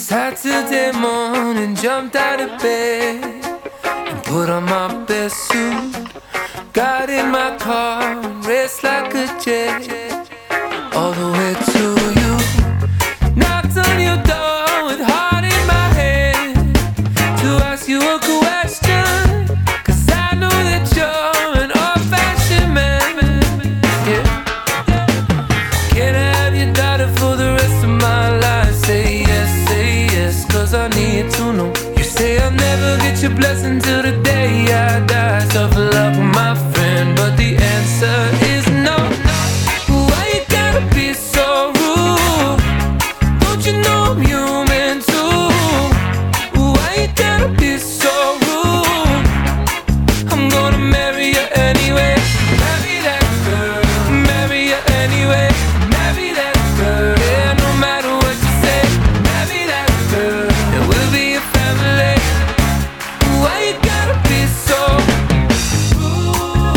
Saturday morning, jumped out of bed and put on my best suit. Got in my car and raced like a jet all the way to you. Knocked on your door with heart in my head to ask you a question, 'cause I know that you're an old-fashioned man. Yeah. Can I have your daughter for the rest of my life? Say yes, 'cause I need to know. You say I'll never get your blessing till the day I die. Tough luck, my friend, but the answer is no. Why you gotta be so rude? Don't you know I'm human too? Why you gotta be so rude? I'm gonna marry you anyway. Marry that girl, marry you anyway. Marry that girl, yeah, no matter what you say. Marry that girl, and we'll be a family. Why you gotta be so rude?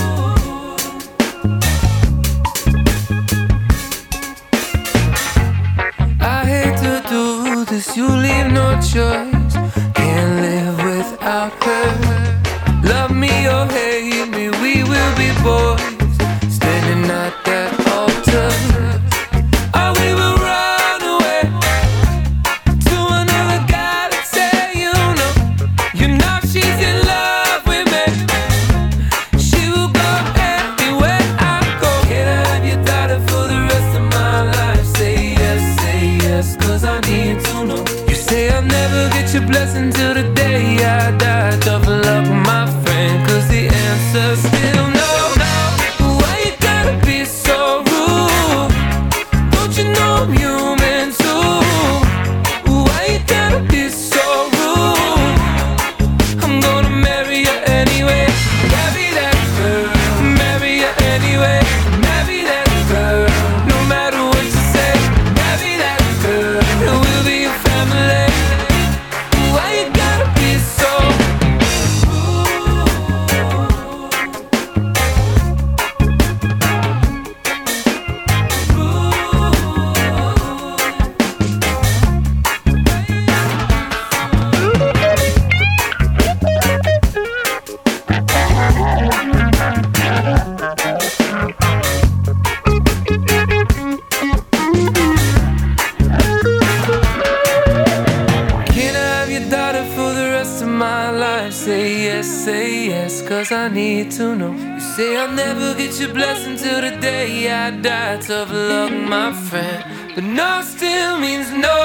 I hate to do this, you leave no choice. Can't live without her. Love me or hate me, we will be boys, standing at that altar. Or we will run away to another guy that say you know she's in love with me. She will go anywhere I go. Can I have your daughter for the rest of my life? Say yes, 'cause I need to know. You say I'll never get your blessing till the day I die. Tough luck, my friend, 'cause the answer's still no. Why you gotta be so rude? Don't you know I'm human too? Why you gotta be so rude? I'm gonna marry you anyway. Marry that girl, marry you anyway. Marry that girl, no matter what you say. Marry that girl, and we'll be a family. Why you gotta be so Can I have your daughter for the rest of my life? Say yes, 'cause I need to know. You say I'll never get your blessing till the day I die. Tough luck, my friend, but no still means no.